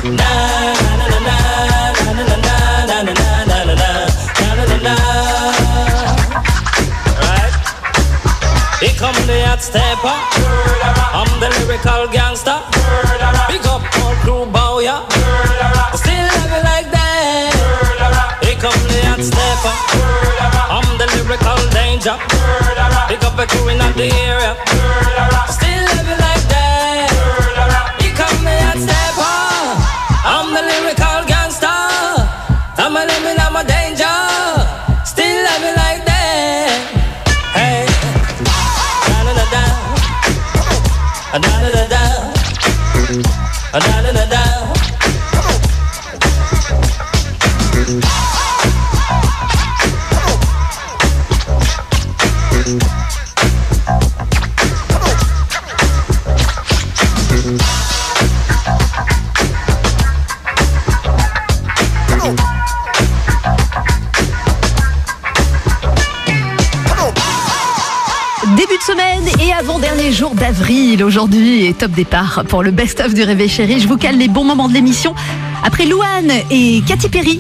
Here come the hot stepper. I'm the lyrical gangster. Big up all crew bow ya. Still love it like that. Here come the hot stepper. I'm the lyrical danger. Big up a crew in the area. Still love it like that. Here come the hot stepper. I'm the lyrical gangster. I'm a living, I'm a danger. Still love it like that. Hey. Da da da da, da da da da. Début de semaine et avant-dernier jour d'avril aujourd'hui et top départ pour le best-of du Réveil Chéri. Je vous cale les bons moments de l'émission après Louane et Katy Perry.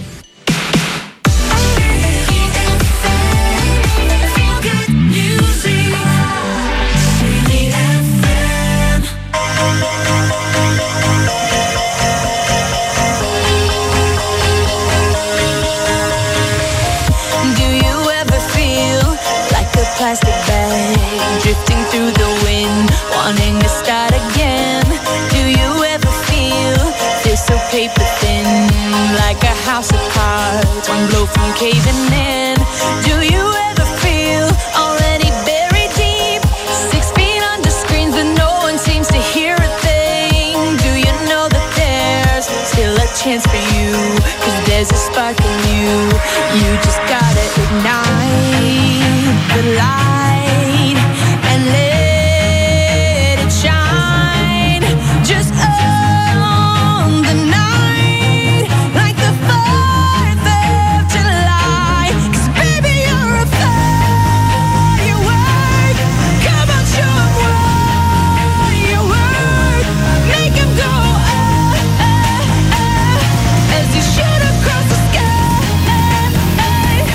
Plastic bag drifting through the wind, wanting to start again. Do you ever feel this so paper thin, like a house of cards, one blow from caving in? Do you ever feel already buried deep, 6 feet under screens but no one seems to hear a thing? Do you know that there's still a chance for you, 'cause there's a spark in you, you just gotta ignite the light and let it shine just on the night, like the 4th of July. 'Cause baby, you're a firework. Come on, show 'em what you're worth. Make 'em go as you shoot across the sky.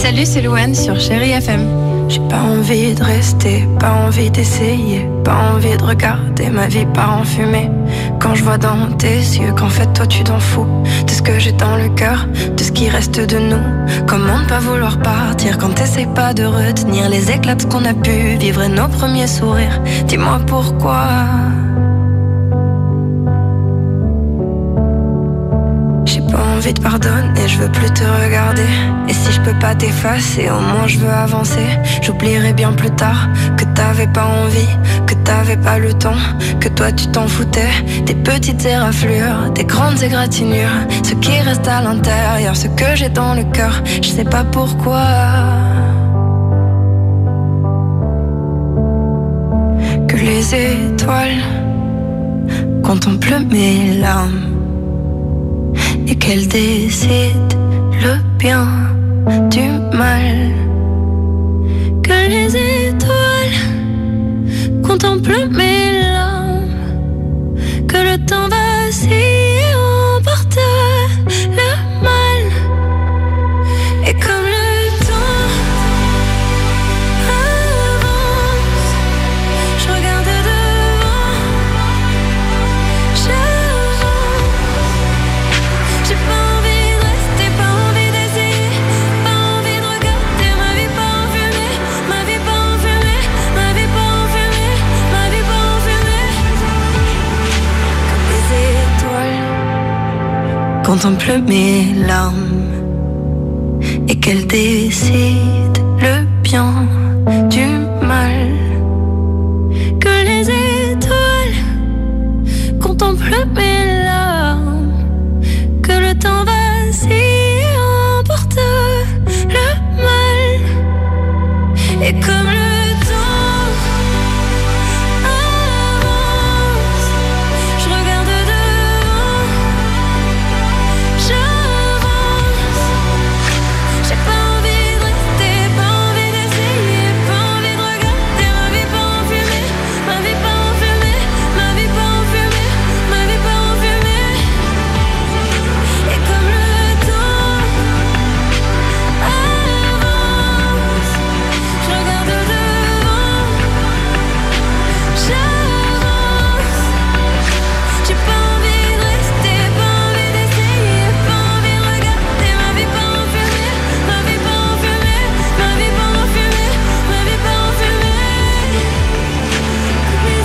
Salut, c'est Louane sur Chérie FM. J'ai pas envie de rester, pas envie d'essayer, pas envie de regarder ma vie part en fumée. Quand je vois dans tes yeux qu'en fait toi tu t'en fous de ce que j'ai dans le cœur, de ce qui reste de nous. Comment ne pas vouloir partir quand t'essayes pas de retenir les éclats de ce qu'on a pu vivre et nos premiers sourires. Dis-moi pourquoi. J'ai pas envie de pardonner, je veux plus te regarder. Et si je peux pas t'effacer, au moins je veux avancer. J'oublierai bien plus tard que t'avais pas envie, que t'avais pas le temps, que toi tu t'en foutais. Des petites éraflures, des grandes égratignures, ce qui reste à l'intérieur, ce que j'ai dans le cœur, je sais pas pourquoi. Que les étoiles contemplent mes larmes et qu'elle décide le bien du mal. Que les étoiles contemplent mes larmes, que le temps vacille emporte le mal. Et comme le temps avance, je regarde devant, j'avance. J'ai pas envie de rester, pas envie d'essayer, pas envie de regarder ma vie pas en fumée, ma vie pas en fumée, ma vie pas en fumée, ma vie pas en fumée. Comme les étoiles contemplent mes larmes et qu'elles décident le bien du mal. Que les étoiles contemplent mes larmes, que le temps vacille emporte le mal. Et comme le temps avance, je regarde devant, j'avance. J'ai pas envie de rester, pas envie d'essayer, pas envie de regarder ma vie pas en fumée, ma vie pas en fumée, ma vie pas en fumée, ma vie pas en fumée. Et comme le temps avance, je regarde devant, j'avance. J'ai pas envie de rester, pas envie d'essayer, pas envie de regarder ma vie pas en fumée, ma vie pas en fumée, ma vie pas en fumée, ma vie pas en fumée. Les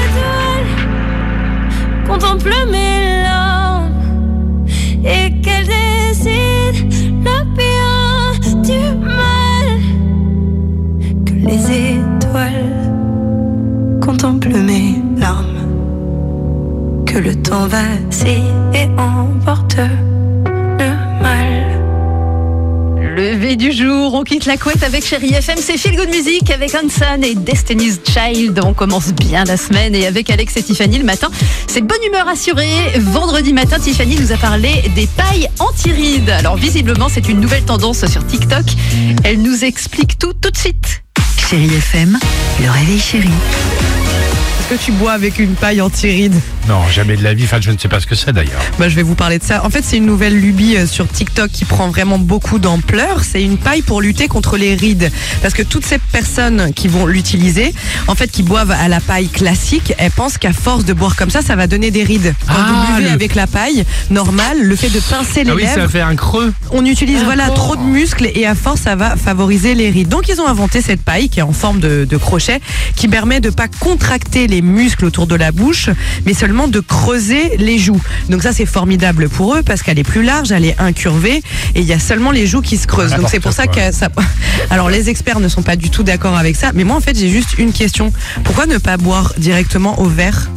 étoiles contemplent mes larmes et qu'elles décident le bien du mal. Que les étoiles contemplent mes larmes, que le temps vacille et emporte le mal. Levé du jour, on quitte la couette avec Chérie FM, c'est Feel Good Music avec Hanson et Destiny's Child. On commence bien la semaine et avec Alex et Tiffany le matin, c'est bonne humeur assurée. Vendredi matin, Tiffany nous a parlé des pailles anti-rides. Alors visiblement, c'est une nouvelle tendance sur TikTok. Elle nous explique tout de suite. Chérie FM, le réveil chéri. Est-ce que tu bois avec une paille anti-rides? Non, jamais de la vie. Enfin, je ne sais pas ce que c'est d'ailleurs. Bah, je vais vous parler de ça. En fait, c'est une nouvelle lubie sur TikTok qui prend vraiment beaucoup d'ampleur. C'est une paille pour lutter contre les rides. Parce que toutes ces personnes qui vont l'utiliser, en fait, qui boivent à la paille classique, elles pensent qu'à force de boire comme ça va donner des rides. Quand vous buvez avec la paille normale, le fait de pincer les lèvres, ça fait un creux. on utilise trop de muscles et à force, ça va favoriser les rides. Donc, ils ont inventé cette paille qui est en forme de crochet, qui permet de pas contracter les muscles autour de la bouche, mais seulement de creuser les joues. Donc ça, c'est formidable pour eux parce qu'elle est plus large, elle est incurvée et il y a seulement les joues qui se creusent. Donc c'est pour ça que ça... Alors les experts ne sont pas du tout d'accord avec ça, mais moi en fait j'ai juste une question. Pourquoi ne pas boire directement au verre?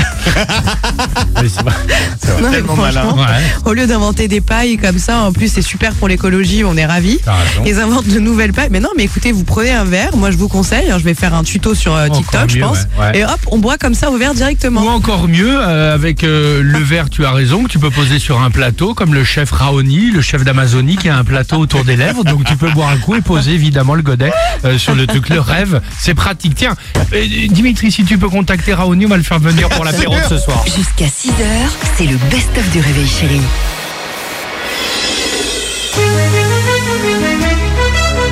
C'est Non, tellement malin. Au lieu d'inventer des pailles comme ça, en plus c'est super pour l'écologie, on est ravis. Ils inventent de nouvelles pailles. Mais non, mais écoutez, vous prenez un verre, moi je vous conseille, je vais faire un tuto sur TikTok, je pense. Et hop, on boit comme ça au verre directement. Ou encore mieux, avec le verre, tu as raison, que tu peux poser sur un plateau, comme le chef Raoni, le chef d'Amazonie, qui a un plateau autour des lèvres. Donc tu peux boire un coup et poser évidemment le godet sur le truc. Le rêve, c'est pratique. Tiens, Dimitri, si tu peux contacter Raoni, on va le faire venir pour l'apéro de ce soir. Jusqu'à 6h, c'est le best-of du réveil chéri.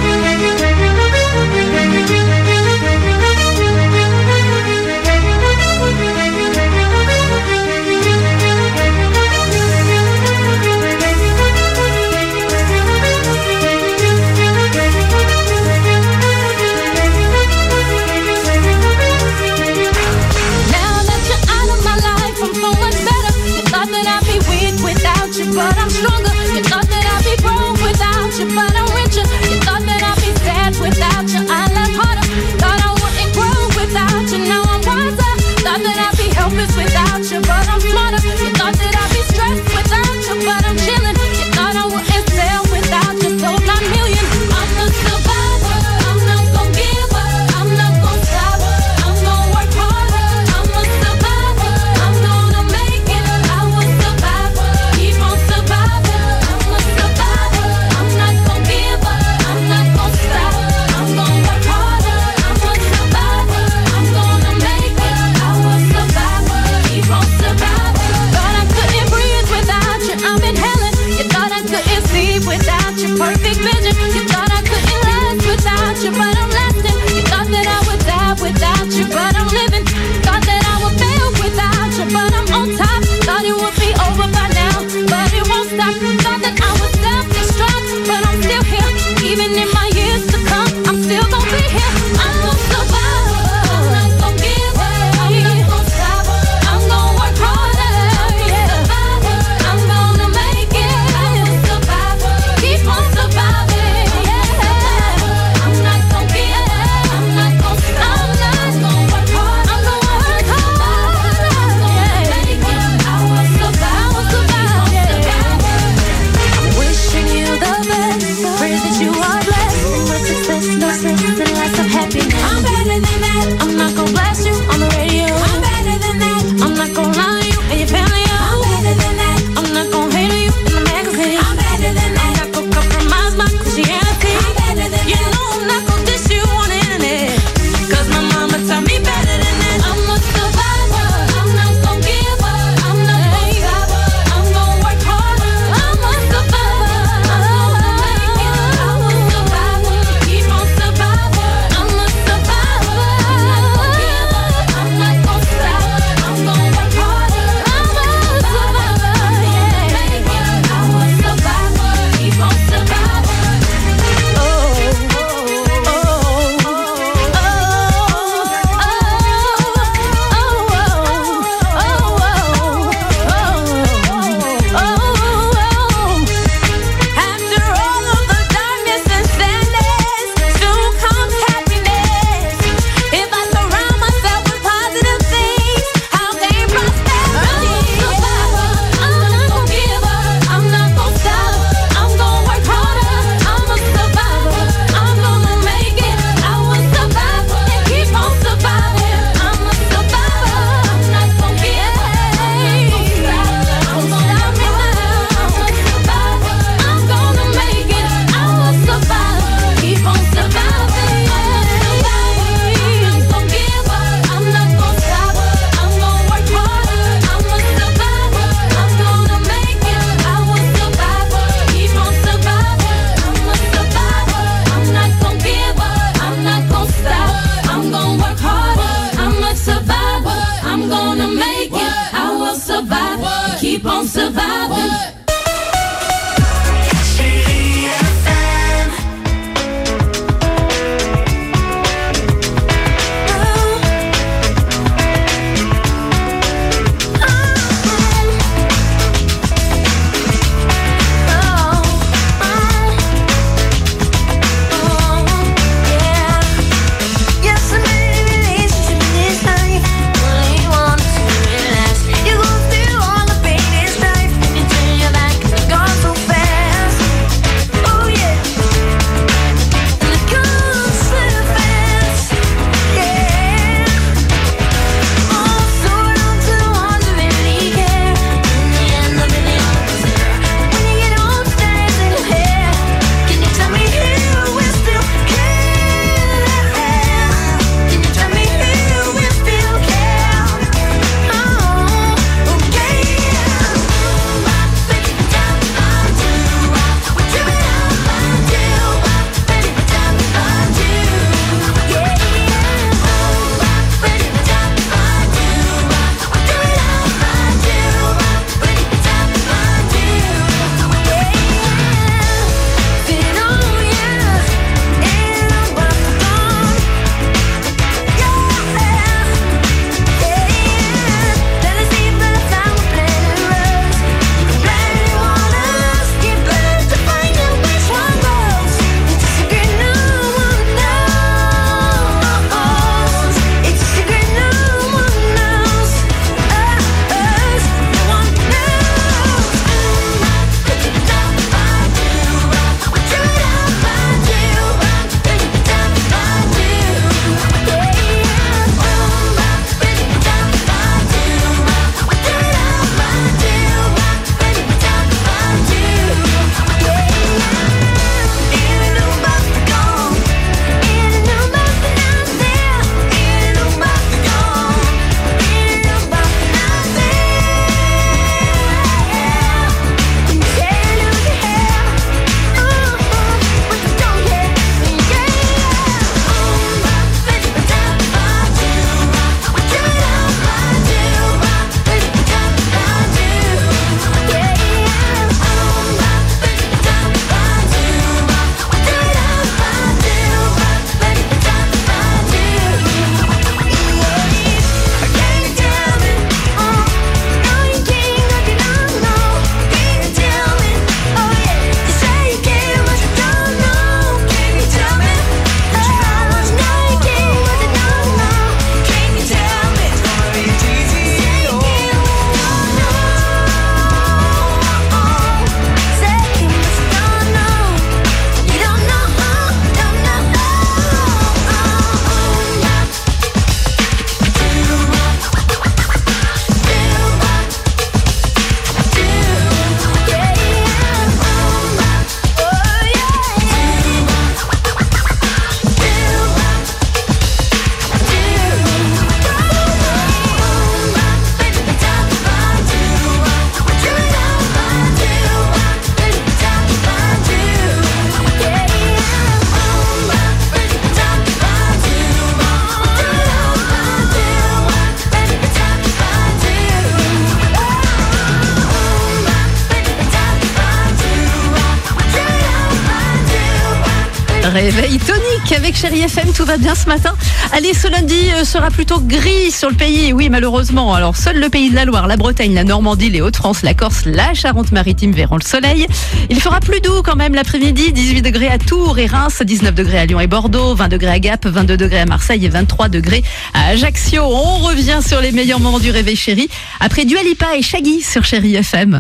Réveil tonique avec Chérie FM, tout va bien ce matin. Allez, ce lundi sera plutôt gris sur le pays, oui malheureusement. Alors seul le pays de la Loire, la Bretagne, la Normandie, les Hauts-de-France, la Corse, la Charente-Maritime verront le soleil. Il fera plus doux quand même l'après-midi, 18 degrés à Tours et Reims, 19 degrés à Lyon et Bordeaux, 20 degrés à Gap, 22 degrés à Marseille et 23 degrés à Ajaccio. On revient sur les meilleurs moments du Réveil Chérie après Dua Lipa et Shaggy sur Chérie FM.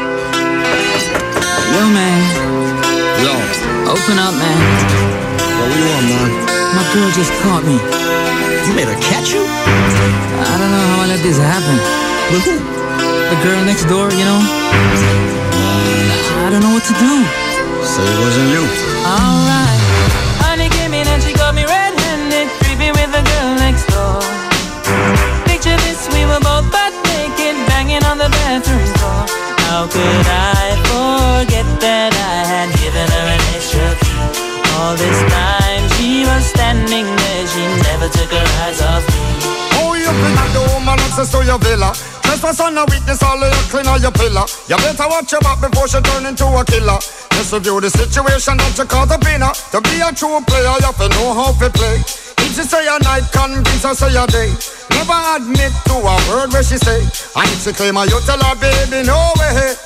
Yo, man. Yo. Open up, man. Yo, what you want, man? My girl just caught me. You made her catch you? I don't know how I let this happen. With who? The girl next door, you know? I don't know what to do. So it wasn't you. Alright. Honey came in and she got me red-handed, creepy with the girl next door. Picture this, we were both butt naked, banging on the bathroom floor. How could I forget that I had given her an extra key? All this time she was standing there, she never took her eyes off me. Oh, you bring out the woman access to your villa. Trespass on a weakness, all of your clean on your pillar. You better watch your back before she turn into a killer. Just review the situation that you caught up in her. To be a true player, you have to know how to play. If she say a night, convince her say a day. Never admit to a word where she say. And if she claim her, you tell her, baby, no way.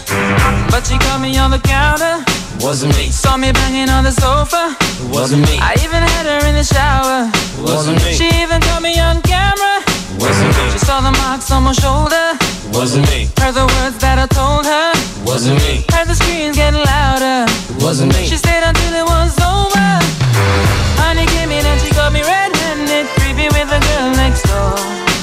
But she caught me on the counter. Wasn't me. Saw me banging on the sofa. Wasn't me. I even had her in the shower. Wasn't me. She even caught me on camera. Wasn't me. She saw the marks on my shoulder. Wasn't me. Heard the words that I told her. Wasn't me. Heard the screams getting louder. Wasn't me. She stayed until it was over. Honey came in and she got me red-handed, creepy with the girl next door.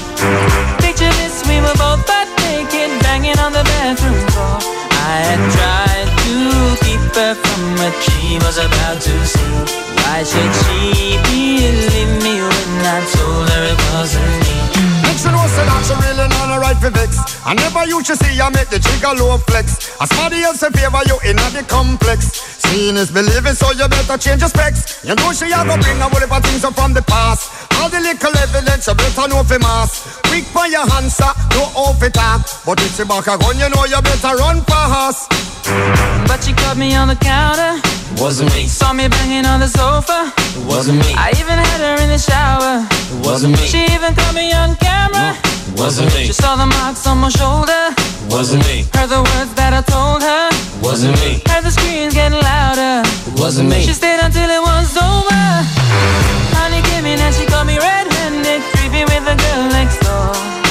Picture this, we were both butt naked, banging on the bathroom floor. I had tried to keep her from what she was about to see. Why should she believe me when I told her it wasn't me? Make she know say that she really not a right for vex. I never used to see you make the trigger low flex. As somebody else in favor you in the complex. Seeing is believing, so you better change your specs. You know she a go bring a whole heap of things up from the past. All the little evidence you better know for mass. Quick for your answer, no off it up. But if she back a gun, you know you better run fast. But she caught me on the counter. Wasn't me. Saw me banging on the sofa. Wasn't me. I even had her in the shower. Wasn't me. She even caught me on camera. Wasn't me. She saw the marks on my shoulder. Wasn't me. Heard the words that I told her. Wasn't me. Heard the screams getting louder. Wasn't me. She stayed until it was over. Honey came in and she got me red-handed, creepy with the girl next door.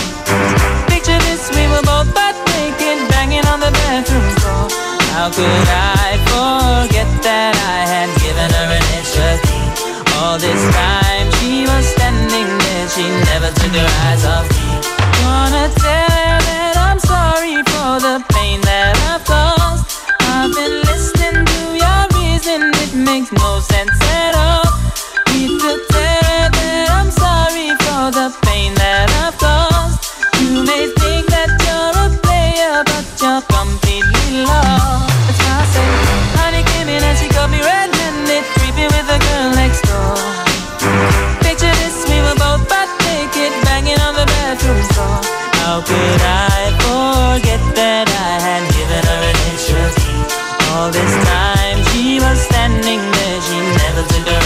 Picture this, we were both butt naked, banging on the bathroom floor. How could I forget that I had given her an extra key? All this time she was standing there, she never took her eyes off me. Gonna tell her that I'm sorry for the pain that I've caused. I've been listening to your reason, it makes no sense at all. Need to tell her that I'm sorry for the pain that I've caused. You may think that you're a player, but you're completely lost. That's why I say, honey came in and she got me red-handed, creepy with the girl next door. Picture this, we were both butt naked, banging on the bathroom floor. How could I forget that I had given her an extra key? All this time she was standing there, she never took her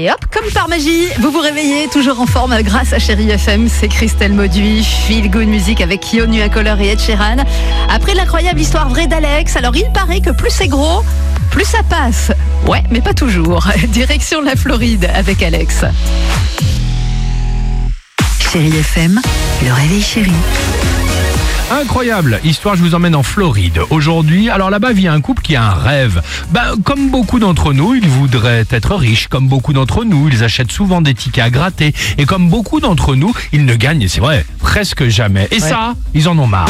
Et hop, comme par magie, vous vous réveillez toujours en forme grâce à Chérie FM. C'est Christelle Mauduit, Feel Good Music avec Yo Color et Ed Sheeran. Après l'incroyable histoire vraie d'Alex, alors il paraît que plus c'est gros, plus ça passe. Ouais, mais pas toujours. Direction la Floride avec Alex. Chérie FM, le réveil chéri. Incroyable histoire, je vous emmène en Floride. Aujourd'hui, alors là-bas vit un couple qui a un rêve. Comme beaucoup d'entre nous, ils voudraient être riches. Comme beaucoup d'entre nous, ils achètent souvent des tickets à gratter. Et comme beaucoup d'entre nous, ils ne gagnent, c'est vrai, presque jamais. Et ça, ils en ont marre.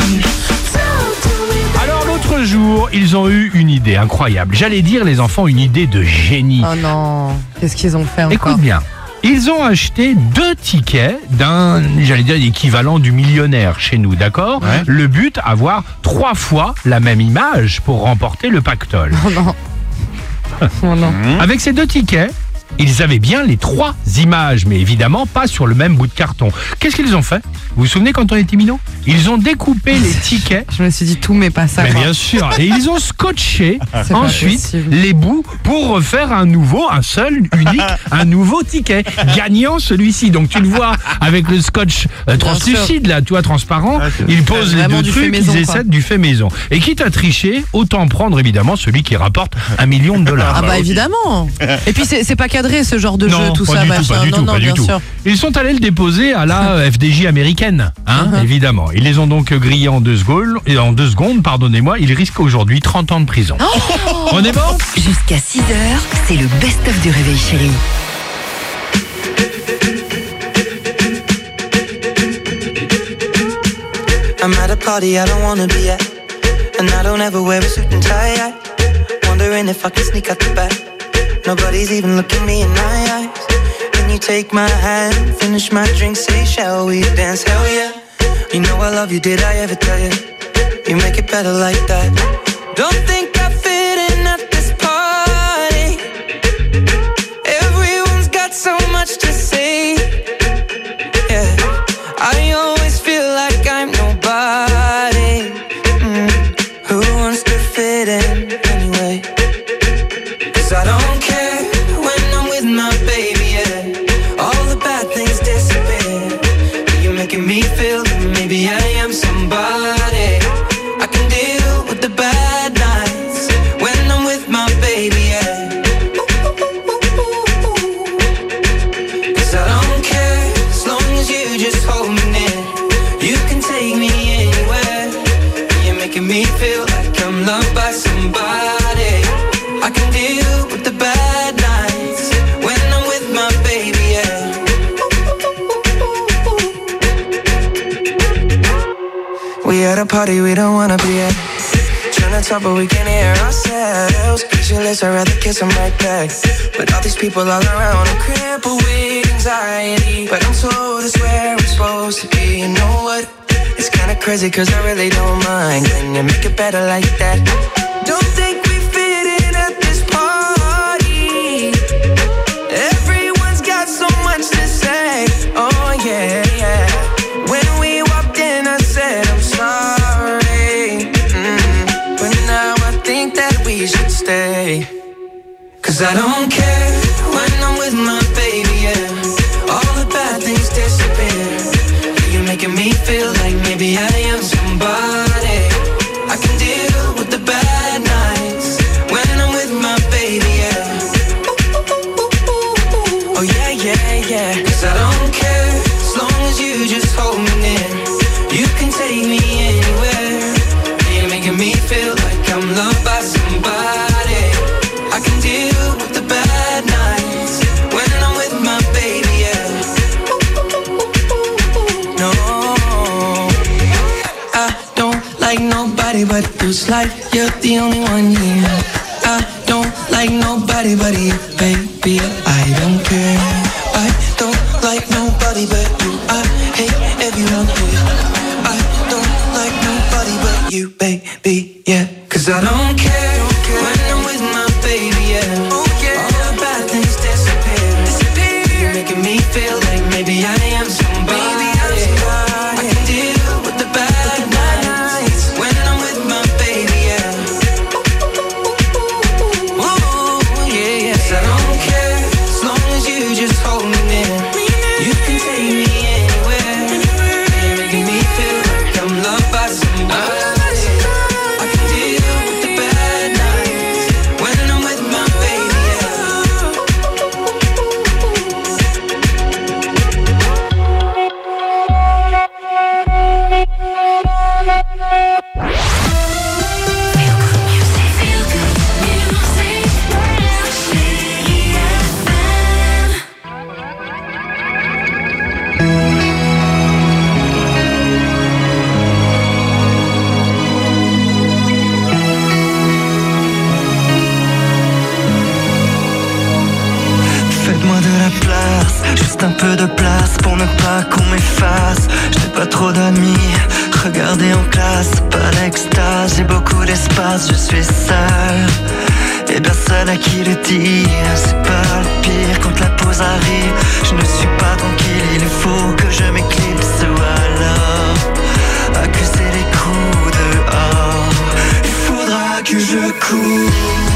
Alors l'autre jour, ils ont eu une idée incroyable. J'allais dire, les enfants, une idée de génie. Oh non, qu'est-ce qu'ils ont fait encore? Écoute bien. Ils ont acheté 2 tickets d'un, j'allais dire, l'équivalent du millionnaire chez nous, d'accord? Ouais. Le but, avoir 3 fois la même image pour remporter le pactole. Oh non. Oh non. Avec ces 2 tickets, ils avaient bien les 3 images, mais évidemment pas sur le même bout de carton. Qu'est-ce qu'ils ont fait? Vous vous souvenez quand on était minots? Ils ont découpé les tickets. Je me suis dit tout, mais pas ça. Mais bien sûr. Et ils ont scotché ensuite les bouts pour refaire un nouveau, un seul, unique, un nouveau ticket. Gagnant celui-ci. Donc tu le vois avec le scotch translucide, là, tu vois, transparent. Ils posent les 2 trucs, ils essaient du fait maison. Et quitte à tricher, autant prendre évidemment celui qui rapporte $1 million. Ah bah évidemment. Et puis c'est pas cadré ce genre de jeu, tout ça, machin. Non, bien sûr. Ils sont allés le déposer à la FDJ américaine, évidemment. Ils les ont donc grillés en 2 secondes. Et en 2 secondes, pardonnez-moi, ils risquent aujourd'hui 30 ans de prison. On est bon? Jusqu'à 6h, c'est le best-of du réveil chéri. I'm at a party I don't wanna be at, and I don't ever wear a suit and tie. Wondering if I can sneak out the back. Nobody's even looking me in my eyes. Can you take my hand, finish my drink, say shall we dance? Hell yeah. You know I love you, did I ever tell you? You make it better like that. Don't think I fit in at this party. Everyone's got so much to say. Yeah, I always feel like I'm nobody. Who wants to fit in anyway? 'Cause I don't care when I'm with my baby, yeah. All the bad things disappear. You're making me feel that maybe I am somebody. I can deal with the bad nights when I'm with my baby, yeah. 'Cause I don't care as long as you just hold me near. You can take me anywhere. You're making me feel like I'm loved by somebody. I can deal with the bad nights when I'm with my baby, yeah. We at a party we don't wanna be at. Trying to talk but we can't hear ourselves. Pictureless, I'd rather kiss them right back. But all these people all around, I'm crippled with anxiety. But I'm told it's where I'm supposed to be. You know what? It's kinda crazy 'cause I really don't mind. Can you make it better like that? Don't think we fit in at this party. Everyone's got so much to say. Oh yeah, yeah. When we walked in I said I'm sorry. But now I think that we should stay. 'Cause I don't care when I'm with my baby, yeah. All the bad things disappear. You're making me feel like maybe I am somebody. I can deal with the bad nights when I'm with my baby, yeah. Oh yeah, yeah, yeah. 'Cause I don't care as long as you just hold me near. You can take me anywhere. You're making me feel like I'm loved by somebody. I can deal with the bad nights when I'm with my baby, yeah. No, I don't like nobody but you. It's like you're the only one here. I don't like nobody but you, baby. I don't care. I don't like nobody but you. I hate everyone here. I don't like nobody but you, baby, yeah. 'Cause I don't care when I'm with my baby, yeah. All the bad things disappear. You're making me feel like maybe I am somebody. I can deal with the bad nights when I'm with my baby, yeah. Ooh, yeah, yeah. 'Cause I don't care as long as you Faites-moi de la place, juste un peu de place pour ne pas qu'on m'efface. Je n'ai pas trop d'amis, regardez en classe, pas d'extase, j'ai beaucoup d'espace, je suis seul. Et personne à qui le dire, c'est pas le pire quand la pause arrive. Je ne suis pas tranquille, il faut que je m'éclipse ou alors accuser les coups dehors. Il faudra que je cours.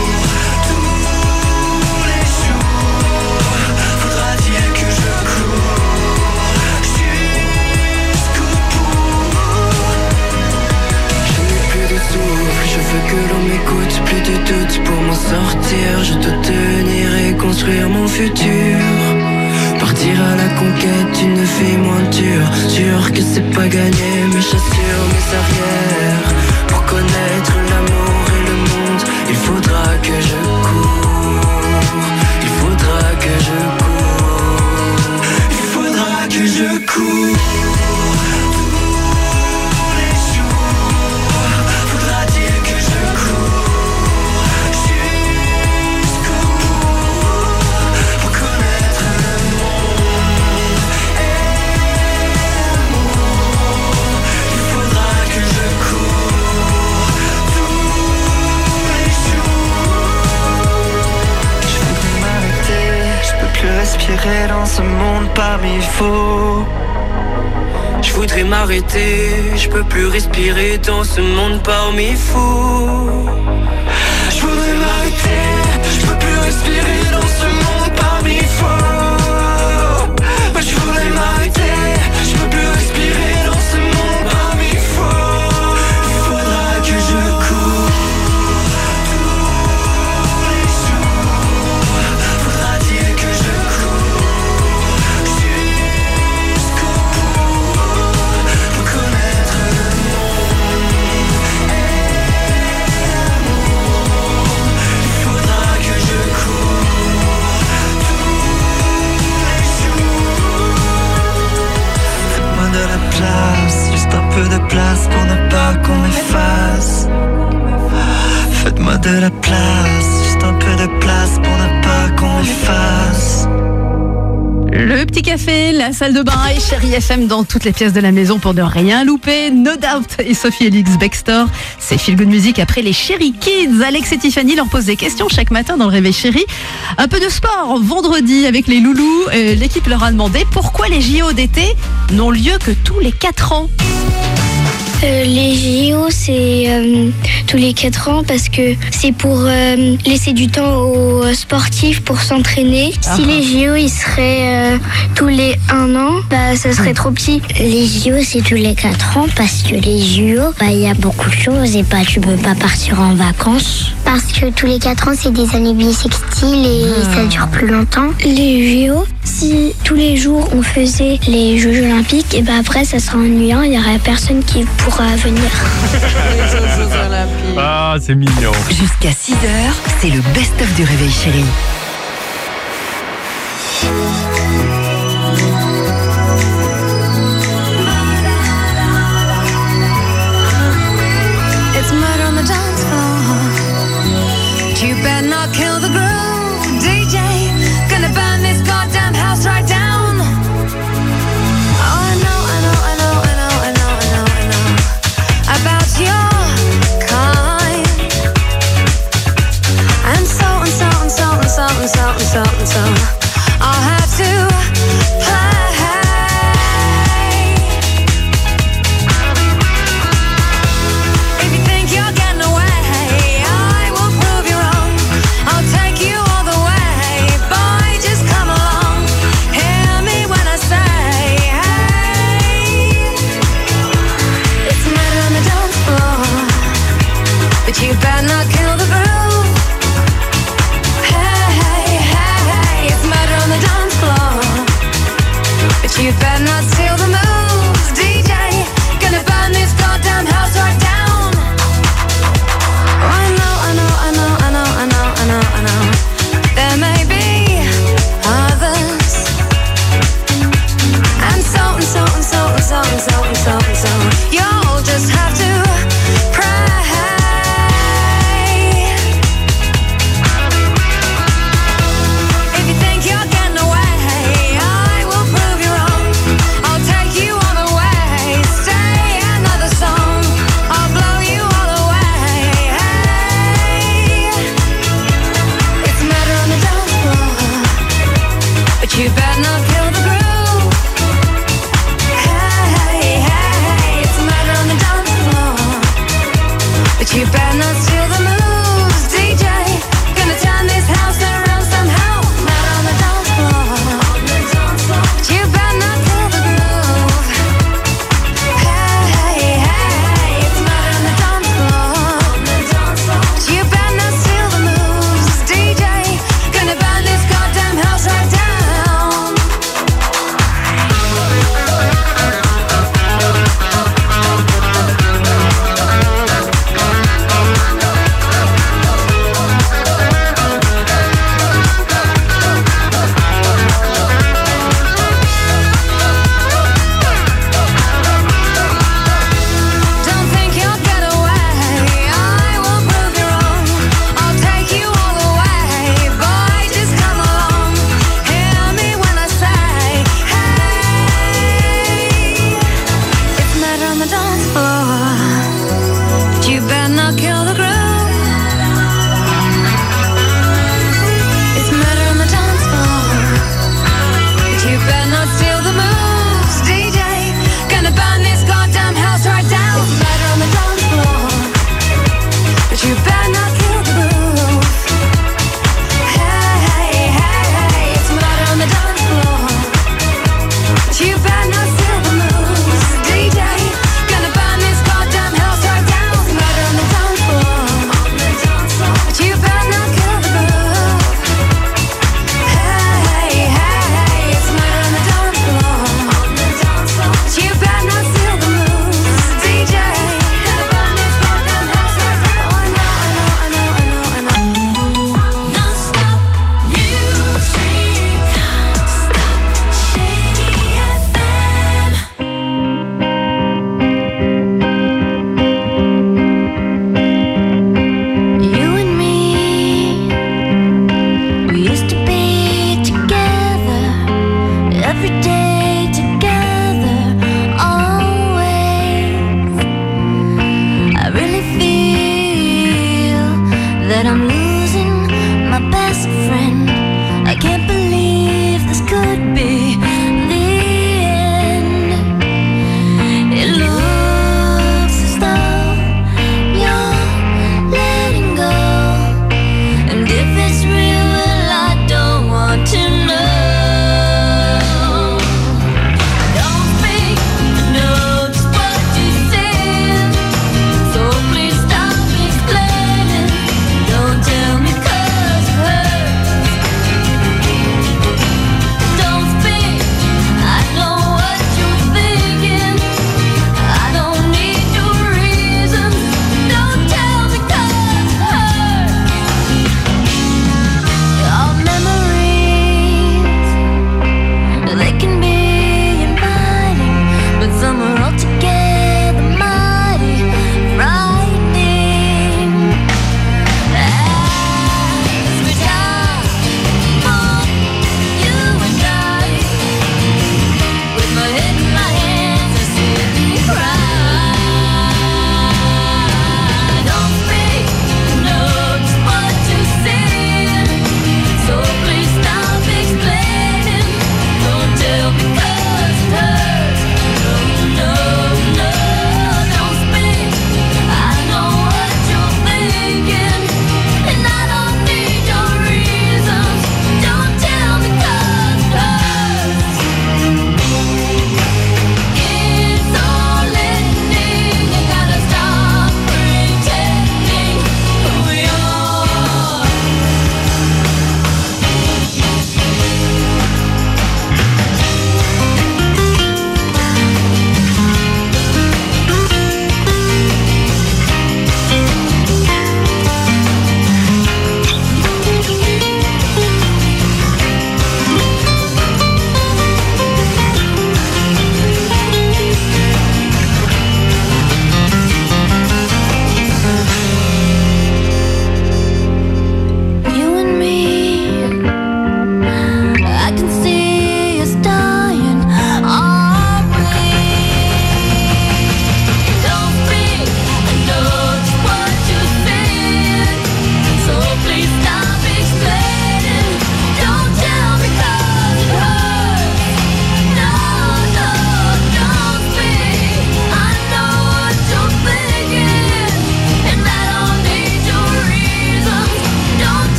Je veux que l'on m'écoute, plus de doute pour m'en sortir. Je dois tenir et construire mon futur. Partir à la conquête d'une vie moins dure. Sûr que c'est pas gagné, mes chassures, mes arrières. Pour connaître l'amour et le monde, il faudra que je cours. Il faudra que je cours. Il faudra que je cours. Respirer dans ce monde parmi faux. Je voudrais m'arrêter, je peux plus respirer dans ce monde parmi fous. Je voudrais m'arrêter, je peux plus respirer dans ce monde parmi faux. Je voudrais m'arrêter, je peux plus respirer dans ce monde parmi faux. Il faudra que je cours. Juste un peu de place pour ne pas qu'on m'efface. Faites-moi de la place, juste un peu de place pour ne pas qu'on m'efface. Le petit café, la salle de bain et Chérie FM dans toutes les pièces de la maison pour ne rien louper. No Doubt et Sophie Elix Bextor. C'est Feel Good Music après les Chérie Kids. Alex et Tiffany leur posent des questions chaque matin dans le Réveil Chérie. Un peu de sport vendredi avec les loulous. L'équipe leur a demandé pourquoi les JO d'été n'ont lieu que tous les 4 ans. Les JO, c'est tous les 4 ans parce que c'est pour laisser du temps aux sportifs pour s'entraîner. Si les JO, ils seraient tous les 1 an, bah, ça serait trop petit. Les JO, c'est tous les 4 ans parce que les JO, bah, y a beaucoup de choses et bah, tu peux pas partir en vacances. Parce que tous les 4 ans, c'est des années bissextiles et ça dure plus longtemps. Les JO, si tous les jours on faisait les Jeux Olympiques, et bah après ça sera ennuyant, il y aurait personne qui pourra venir. Ah, c'est mignon. Jusqu'à 6h, c'est le best-of du Réveil Chérie. It's murder on the dance floor. You better not kill the groove, DJ. Gonna burn this goddamn house right down. Oh, I know about your kind. And so I'll have to play. If you think you're getting away, I will prove you wrong. I'll take you all the way. Boy, just come along. Hear me when I say, hey. It's murder on the dance floor, but you better not kill the groove. Hey, hey, hey, hey. It's murder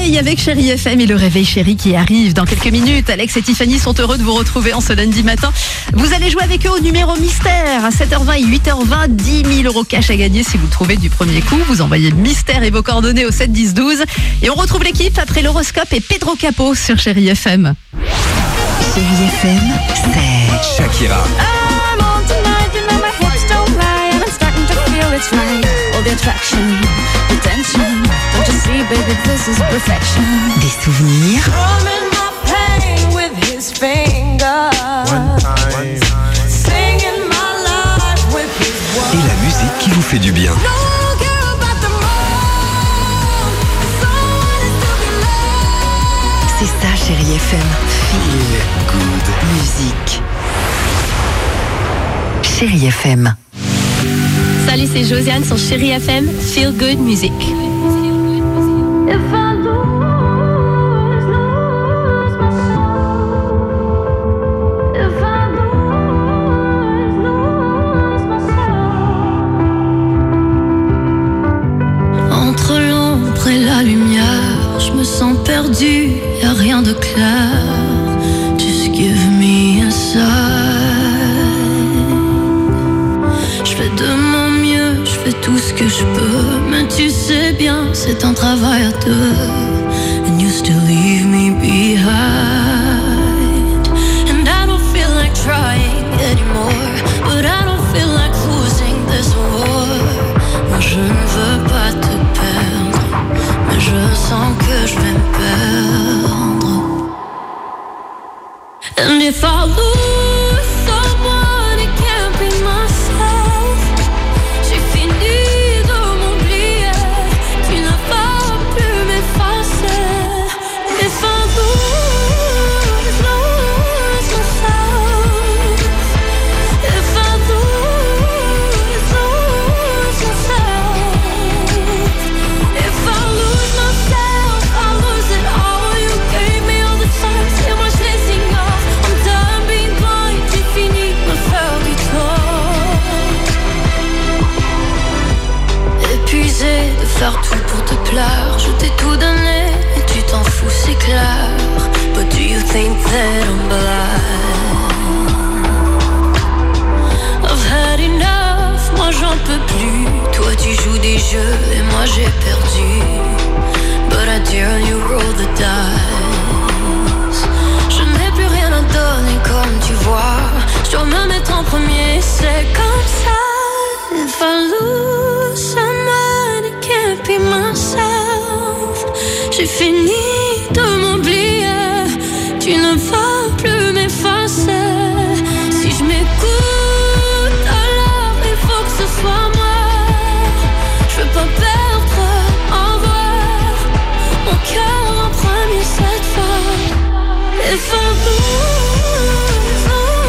Play avec Chérie FM et le réveil chéri qui arrive dans quelques minutes. Alex et Tiffany sont heureux de vous retrouver en ce lundi matin. Vous allez jouer avec eux au numéro mystère à 7h20 et 8h20. 10 000 € cash à gagner si vous le trouvez du premier coup. Vous envoyez mystère et vos coordonnées au 7 10 12. Et on retrouve l'équipe après l'horoscope et Pedro Capo sur Chérie FM. Chérie FM, c'est Shakira. It's right, all the attraction, the tension. Don't you see, baby, this is perfection. Des souvenirs. Drumming my pain with his fingers. One time. Singing my life with his words. Et la musique qui vous fait du bien. Don't care about the moon. Someone is to be loved. C'est ça, Chérie FM. Feel good. Musique. Chérie FM. Salut, c'est Josiane sur Chérie FM, Feel Good Music. Entre l'ombre et la lumière, je me sens perdue, y'a rien de clair. Just give me a sign. Je fais de mon mieux, je fais tout ce que je peux, mais tu sais bien, c'est un travail à deux. And you still leave me behind. And I don't feel like trying anymore, but I don't feel like losing this war. Moi je ne veux pas te perdre, mais je sens que je vais me perdre. And if I lose someone, it can't be myself. J'ai fini de m'oublier, tu n'as pas pu m'effacer. If I lose myself. If I lose myself. If I lose myself, I lose it all. You gave me all the signs, et moi je les ignore. I'm done being blind, j'ai fini de me faire du tort. Épuisé de faire tout pour te plaire, je t'ai tout donné et tu t'en fous, c'est clair. But do you think that I'm blind? I've had enough, moi j'en peux plus. Toi tu joues des jeux et moi j'ai perdu. But I dare you roll the dice. Je n'ai plus rien à donner comme tu vois. Je dois me mettre en premier, c'est comme ça. If I lose someone, it can't be myself. J'ai fini de m'oublier, tu ne vas plus m'effacer. Si je m'écoute, alors il faut que ce soit moi. Je veux pas perdre en vrai mon cœur en premier cette fois. If I lose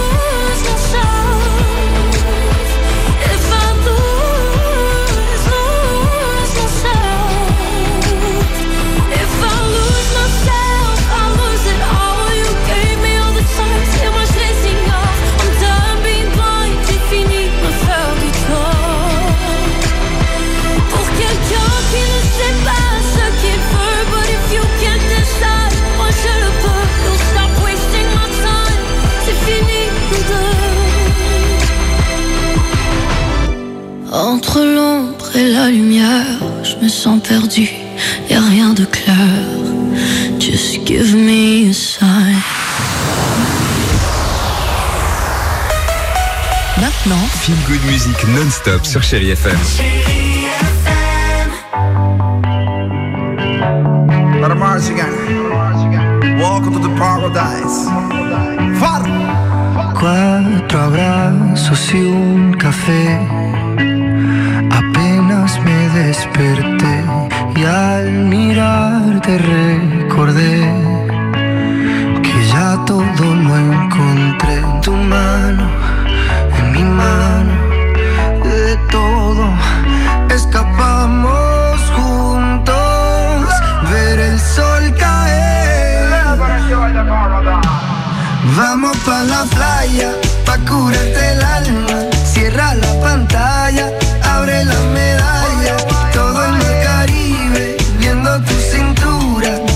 myself. If I lose myself. If I lose myself, I lose it all. You gave me all the signs, et moi je les ignore. I'm done being blind, j'ai fini de me faire du tort. Pour quelqu'un qui ne sait pas ce qu'il veut, but if you can't decide, moi je le peux. Don't stop wasting my time, c'est fini de. Entre l'ombre et la lumière, je me sens perdu, y'a rien de clair. Just give me a sign. Maintenant, Feel Good Music non-stop sur Chérie FM. Let the march again. Welcome to the paradise. Far. 4 abrazos y un café. Apenas me desperté y al mirarte recordé que ya todo lo encontré en tu mano, en mi mano, de todo escapamos juntos, ver el sol caer. Vamos pa' la playa, pa' curarte el alma, cierra la pantalla, abre la medalla, todo en el Caribe, viendo tu cintura.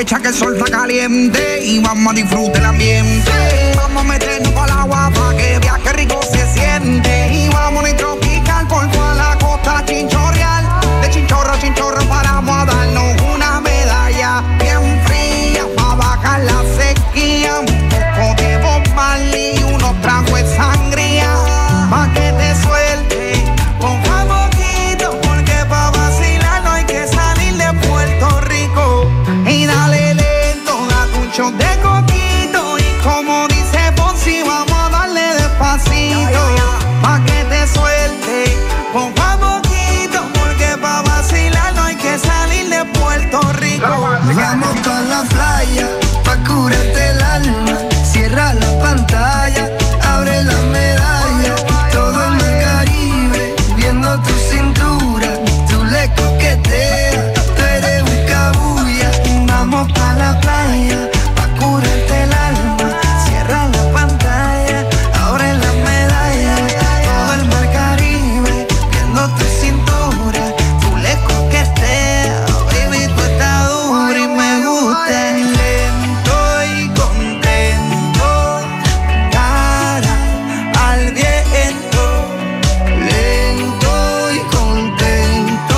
aprovecha que el sol está caliente y vamos a disfrutar el ambiente. Vamos a meternos para el agua para que viaje rico se siente. Y vamos a tropical por toda la costa chinchorreal. De chinchorro a chinchorro paramos a darnos una medalla bien fría para bajar la sequía. Un poco de Bob Marley y unos tragos de sangría pa' que te suelte poco a poquito, porque pa' vacilar no hay que salir de Puerto Rico. Y dale lento, date un shot de coquito y como dice Fonsi vamos a darle despacito pa' que te suelte poco a poquito, porque pa' vacilar no hay que salir de Puerto Rico. Vamos pa' la playa, pa' curarte el alma. Cierra la pantalla, abre la medalla. Todo el mar Caribe, viendo tu cintura. Tú le coqueteas, tú eres un cabulla. Vamos pa' la playa, pa' curarte el alma. Cierra la pantalla, abre la medalla. Todo el mar Caribe, viendo tu cintura. Tú le coqueteas, baby, tú estás dura y me gusta. Lento y contento, cara al viento. Lento y contento,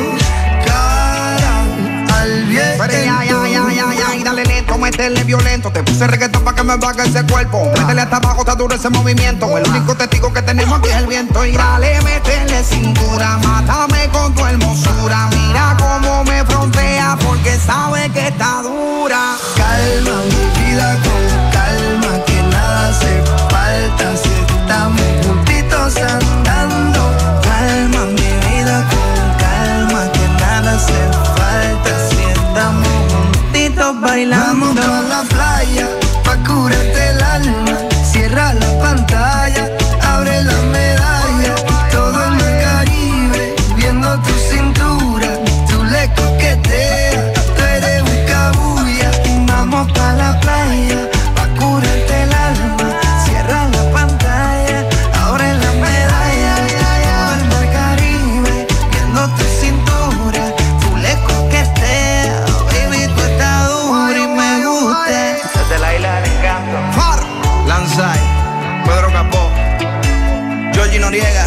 cara al viento. Dale lento, métele violento. Te puse reggaetón pa' que me baje ese cuerpo. Métele hasta abajo, está duro ese movimiento. El único testigo que tenemos aquí es el viento. Y dale, métele cintura. Mátame con tu hermosura. Mira cómo me frontea porque sabe que está dura. Calma mi vida con calma, que nada hace falta si estamos juntitos andando. Calma mi vida con calma, que nada hace falta si estamos juntitos bailando. Vamos pa' la playa, pa' curarte el alma. Cierra la pantalla, abre la medalla. Todo el mar Caribe, viendo tu cintura. Tú le coqueteas, tú eres un cabulla. Vamos pa' la playa, pa' curarte el alma. Cierra la pantalla, abre la medalla. Todo el mar Caribe, viendo tu cintura. Tú le coqueteas, baby, tú estás dura y me gusta. Desde la isla del encanto. Faro, Lanzai, Pedro Capó, Georgie Noriega,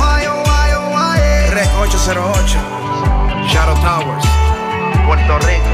Rec 808, Shadow Towers, Puerto Rico.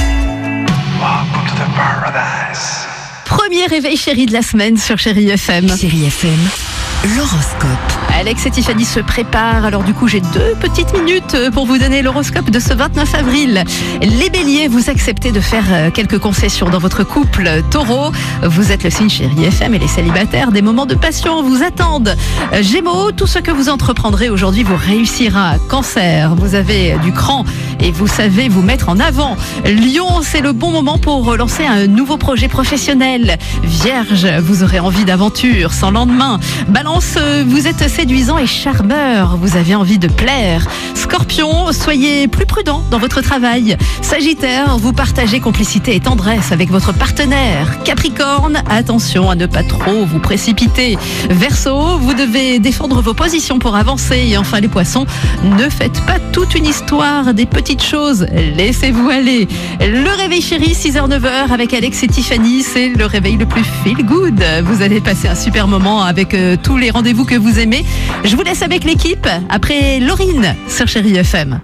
Welcome to the paradise. Premier réveil chéri de la semaine sur Chéri FM. Chéri FM, l'horoscope. Alex et Tiffany se préparent. Alors du coup, j'ai 2 petites minutes pour vous donner l'horoscope de ce 29 avril. Les béliers, vous acceptez de faire quelques concessions dans votre couple. Taureau, vous êtes le signe Chéri FM et les célibataires, des moments de passion vous attendent. Gémeaux, tout ce que vous entreprendrez aujourd'hui vous réussira. Cancer, vous avez du cran et vous savez vous mettre en avant. Lion, c'est le bon moment pour lancer un nouveau projet professionnel. Vierge, vous aurez envie d'aventure sans lendemain. Balance, vous êtes séduisant et charmeur, vous avez envie de plaire. Scorpion, soyez plus prudent dans votre travail. Sagittaire, vous partagez complicité et tendresse avec votre partenaire. Capricorne, attention à ne pas trop vous précipiter. Verseau, vous devez défendre vos positions pour avancer. Et enfin les poissons, ne faites pas toute une histoire des petites choses, laissez-vous aller. Le réveil chéri, 6h-9h avec Alex et Tiffany, c'est le réveil le plus feel good. Vous allez passer un super moment avec tous les rendez-vous que vous aimez. Je vous laisse avec l'équipe après Laurine sur Chéri FM.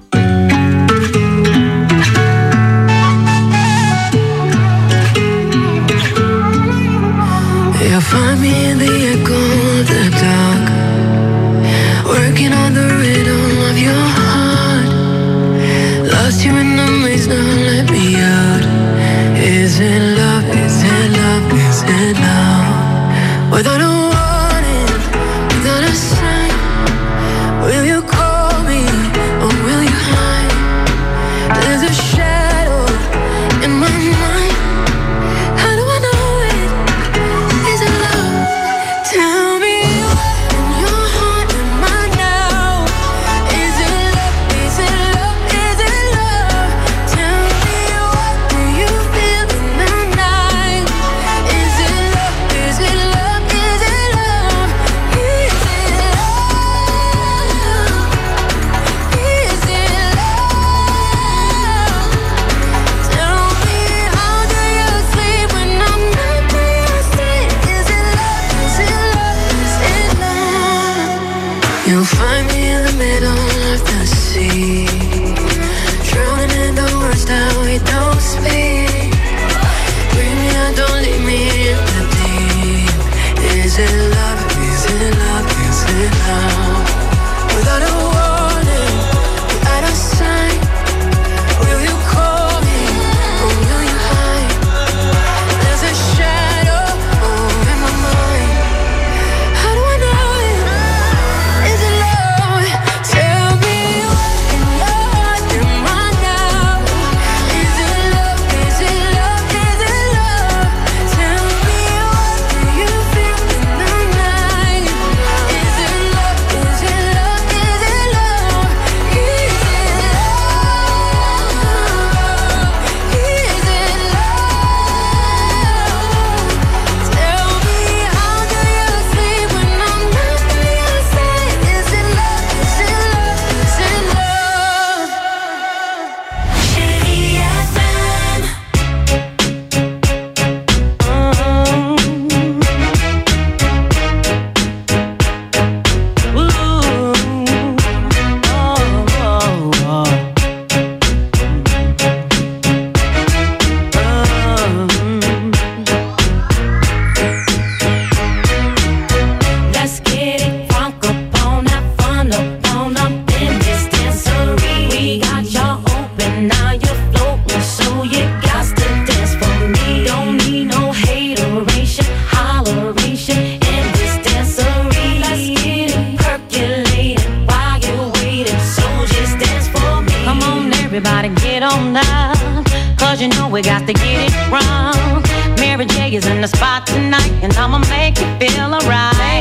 You'll find me in the echo of the dark, working on the rhythm of your heart. Lost you in the maze, now let me out. Is it love? Is it love? Is it love? Without a warning, without a sign, will you call me or will you hide? There's a shadow in my mind. How do I know it? Is it love? You'll find me in the middle of the sea, drowning in the words that we don't speak. Bring me out, don't leave me in the deep. Is it love? Is it love? Is it love? Without a warning, without a sign, will you call me or will you hide? There's a shadow over my mind. How do I know it? Is it love? Tell me what you love in my now. Is it love? Is it love? Is it love? Tell me what do you feel in the night? Is it love? Is it love? Is it love? Is it love? Is it love? Tell me how do you sleep when I'm not by your side? Is it love? Is it love? Is it love? Chérie FM. Let's get it crunk up on that fun up in this dancery. We got y'all open, now you're floating, so you got to dance for me. Don't need no hateration, holleration in this dancery. Let's get it percolated while you're waiting, so just dance for me. Come on, everybody, get on up, cause you know we got to get it wrong. Mary J is in the spot tonight, and I'ma make you feel alright.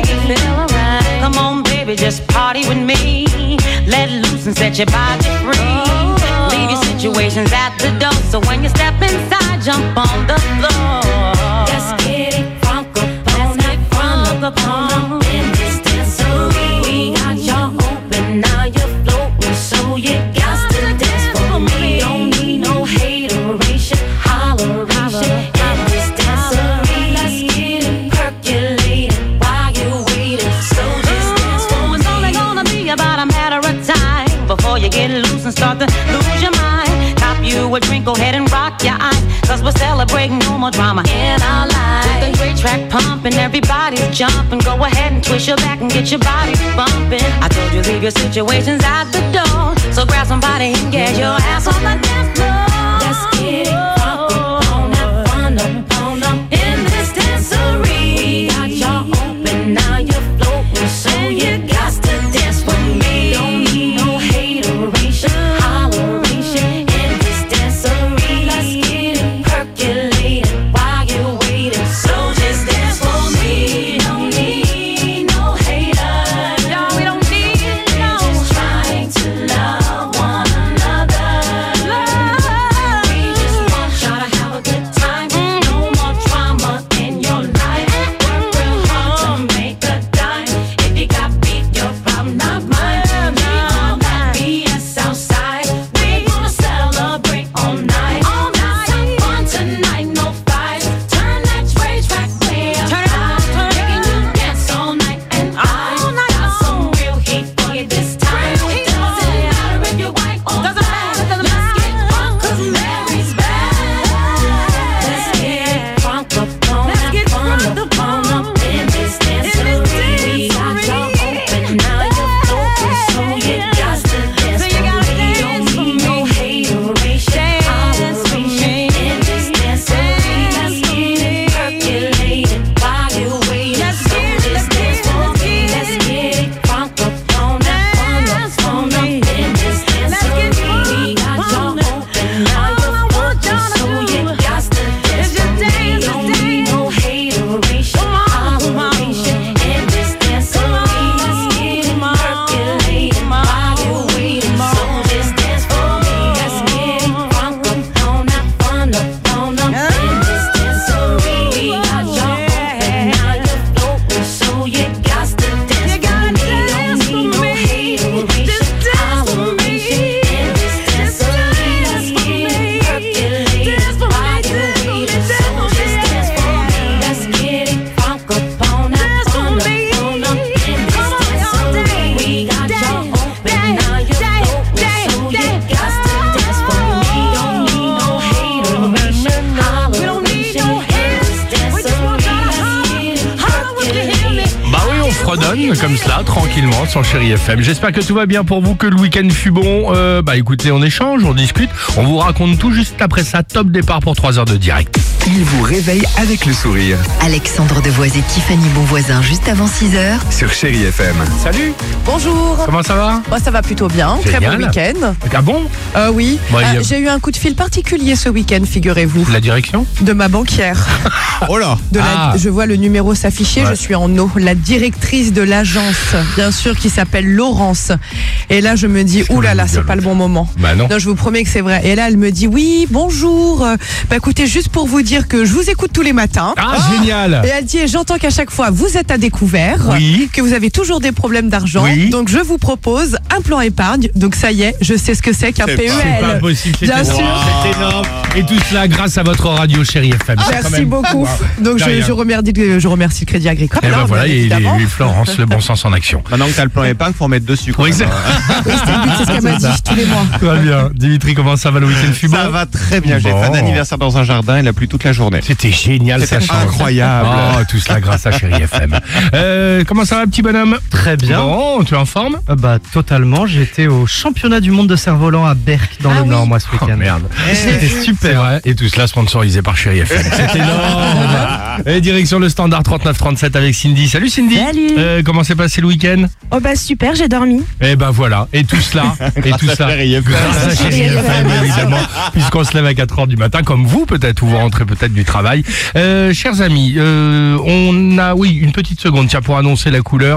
Come on, baby, just party with me. Let loose and set your body free. Leave your situations at the door, so when you step inside, jump on the floor. Let's get it crunk up on that front up in this dancery. We got y'all open, now you're floating, so you got to dance for me. Don't need no hateration, holleration in this dancery. Let's get it percolated while you're waiting, so just dance for me. It's only gonna be about a matter of time before you get loose and start to lose your mind. Cop you a drink, go ahead and rock your eyes, cause we're celebrating no more drama in our lives. With the great track pumping, everybody's jumping. Go ahead and twist your back and get your body bumping. I told you leave your situations at the door, so grab somebody and get your ass on the dance floor. Let's get it crunk up on that fun up in this dancery. We got y'all open, now you're floating, so you got to dance with me. Don't need no hateration, holleration in this dancery. Let's get it percolated while you're waiting, so just dance for me. Don't need no haters, y'all, we don't need no. We're just trying to love one another. We just want fredonne comme cela, tranquillement, sur Chéri FM. J'espère que tout va bien pour vous, que le week-end fut bon. Écoutez, on échange, on discute, on vous raconte tout juste après ça. Top départ pour 3 heures de direct. Il vous réveille avec le sourire. Alexandre Devoise et Tiffany Bonvoisin juste avant 6h. Sur Chéri FM. Salut. Bonjour. Comment ça va? Ça va plutôt bien. Génial. Très bon week-end. Ah bon? Oui. J'ai eu un coup de fil particulier ce week-end, figurez-vous. La direction? De ma banquière. Oh là. Je vois le numéro s'afficher, Ouais. je suis en eau. La directrice de l'agence, bien sûr, qui s'appelle Laurence. Et là, je me dis, oulala, c'est pas le bon moment. Bah non. Non, je vous promets que c'est vrai. Et là, elle me dit, oui, bonjour. Écoutez, juste pour vous dire que je vous écoute tous les matins. Ah, génial. Et elle dit, et j'entends qu'à chaque fois, vous êtes à découvert. Oui. Que vous avez toujours des problèmes d'argent. Oui. Donc, je vous propose un plan épargne. Donc, ça y est, je sais ce que c'est qu'un PEL. C'est pas possible, c'est Bien énorme. sûr. C'est énorme. Et tout cela grâce à votre radio Chéri FM. C'est quand Merci même- beaucoup. Wow. Donc, De rien. je remercie le Crédit Agricole. Et ben voilà, bien il évidemment. est Florence, le bon sens en action. Maintenant que t'as le plan épargne, faut en mettre dessus. Oui, c'est C'est ce qu'elle m'a dit tous les mois. Très bien. Dimitri, comment ça va, le week-end fut bon? Ça va très bien. J'ai Bon. fait un anniversaire dans un jardin. Il a plu toute la journée. C'était génial, ça C'était change. incroyable. Oh, tout cela grâce à Chéri FM. Comment ça va, petit bonhomme? Très bien. Bon, tu es en forme? Totalement. J'étais au championnat du monde de cerf-volant à Berck dans le Nord, moi, ce week-end. Oh, merde. C'était C'est super. vrai. Et tout cela sponsorisé par Chéri FM. C'est énorme. Et direction le standard 3937 avec Cindy. Salut Cindy. Salut. Comment s'est passé le week-end? Oh bah super, j'ai dormi. Et ben voilà. Et tout cela. Et tout ça. Grâce à Chéri FM, évidemment. Puisqu'on se lève à 4h du matin, comme vous peut-être, ou vous rentrez peut-être du travail. Chers amis, on a, une petite seconde, tiens, pour annoncer la couleur.